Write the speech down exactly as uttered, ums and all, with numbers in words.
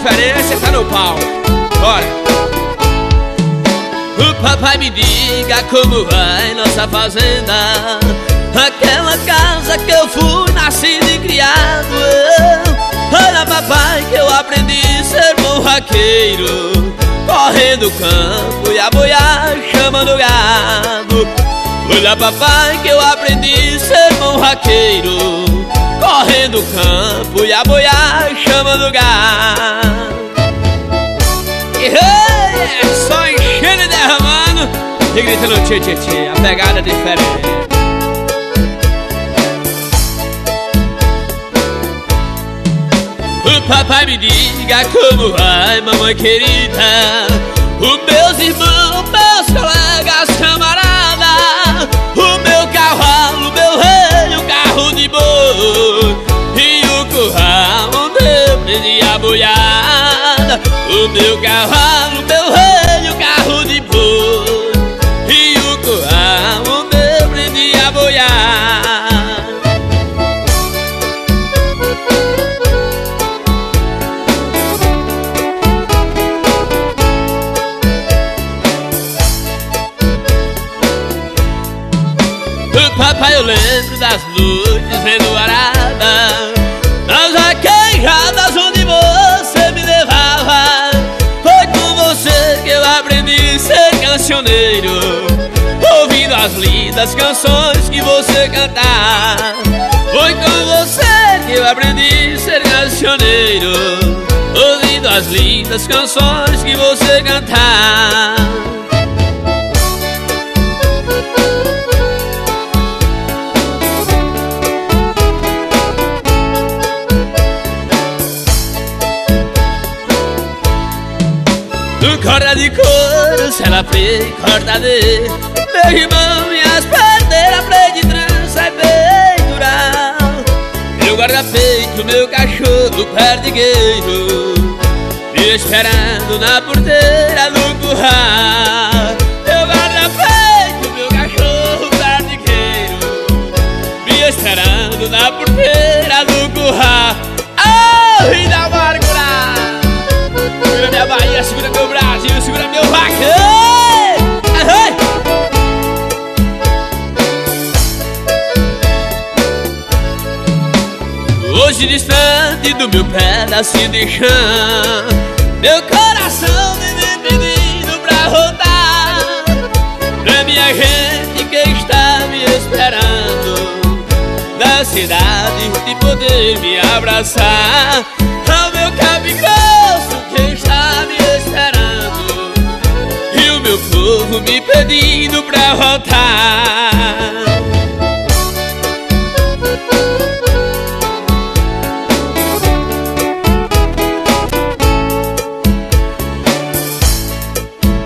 referência tá no pau. Bora! O papai me diga como vai nossa fazenda, aquela casa que eu fui nascido e criado. Olha papai que eu aprendi a ser bom vaqueiro, correndo o campo e a boiar chamando gado. Olha papai que eu aprendi a ser bom vaqueiro, correndo o campo e a boiar chamando gado. É só enchendo e derramando e gritando tchê tchê tchê, a pegada é diferente. O papai me diga como vai, mamãe querida, os meus irmãos, meus colegas, camaradas, o meu cavalo, meu rei, o carro de boi e o curral onde eu prendi a boiada. O meu cavalo, meu rei, o carro de boi e o curral onde eu prendi a boiada. Papai, eu lembro das noites vendo arada, nas vaquejadas onde você me levava. Foi com você que eu aprendi a ser cancioneiro, ouvindo as lindas canções que você cantava. Foi com você que eu aprendi a ser cancioneiro, ouvindo as lindas canções que você cantava. Corda de couro, sela preta e corda de meu irmão, minhas pedeiras, freio de trança e peitoral. Meu guarda-peito, meu cachorro perdigueiro, me esperando na porteira do curral. Meu guarda-peito, meu cachorro perdigueiro, me esperando na porteira do curral. Oh, e da amargura, segura minha Bahia, segura meu Brasil, segura meu vaqueiro. Hoje distante do meu pedacinho de chão, meu coração vive pedindo pra voltar pra minha gente que está me esperando na cidade de poder me abraçar. Ao meu capigrosso que está me esperando e o meu povo me pedindo pra voltar.